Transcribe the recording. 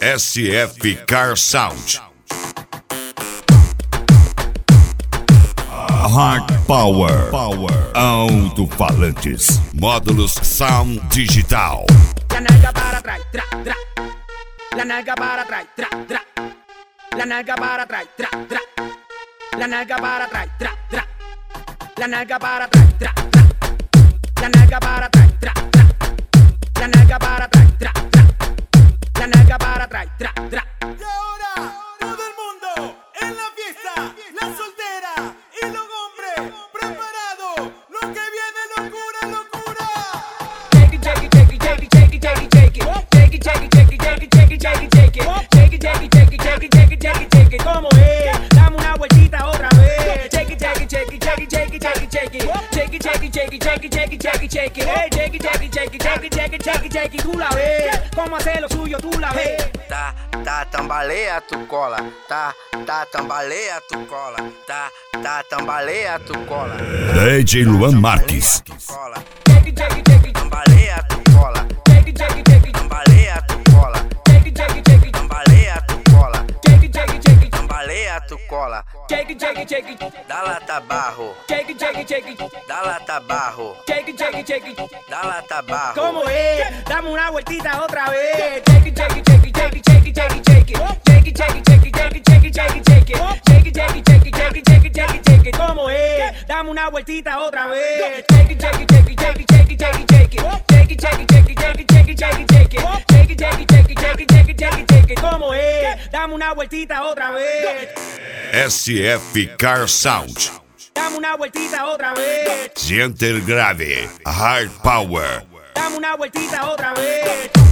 SF Car Sound. Hard Power. Alto-falantes. Módulos Sound Digital. La nalga para atrás, tra, tra. La nalga para atrás, tra, tra. La nalga para atrás, tra, tra. La nalga para atrás, tra, tra. La nalga para atrás, tra, tra. La nalga para atrás, tra, tra. La nalga para atrás, tra, tra. La nalga para atrás, tra, tra. Y ahora, todo el mundo en la fiesta, la soltera y los hombres preparados. Lo que viene, locura, locura. Shake it, shake it, shake it, shake it, shake it, shake it, shake it. Shake it, shake it, shake it, shake it, shake it, shake it, shake it. Shake it, shake it, shake it, shake it, shake it, shake it, shake it. ¿Cómo es? Dame una vueltita otra vez. Shake it, shake it, shake it, shake it, shake it, shake it, shake it. Shake it, shake it, shake it, shake it, shake it, shake it, shake it. Hey, shake it, shake it, shake it, shake it, shake it, shake it, shake it. Tú la ves. ¿Cómo hacer lo suyo? Tú la ves. Tambaleia, tu cola. Tambaleia, tu cola. Tambaleia, tu cola. DJ Luan Marques. Shake it, shake it, shake it. Tambaleia, tu cola. Shake it, shake it, shake it. Tambaleia, tu cola. Shake it, shake it, shake it. Tambaleia, tu cola. Shake it, shake it, shake it. Tambaleia, tu cola. Shake it, shake it, shake it. Dala tabarro. Shake it, shake it, shake it. Dala tabarro. Shake it, shake it, shake it. Dala tabarro. ¿Cómo es? Dame una vueltita otra vez. Shake it, shake it, shake it, shake it, shake it, shake it, shake it. Shake it, shake it, shake it, shake it, shake it, shake it, shake it. Shake it, shake it, shake it, shake it, shake it, shake it, shake it. ¿Cómo es? Dame una vueltita otra vez. Shake it, shake it, shake it, shake it, shake it, shake it, shake it. Shake it, shake it, shake it, shake it, shake it, shake it, shake it. Shake it, shake it, shake it, shake it, shake it, shake it, shake it. ¿Cómo es? Dame una vueltita otra vez. SF Car Sound. Dame una vueltita otra vez. Gentle Grave. Hard Power. Dame una vueltita otra vez.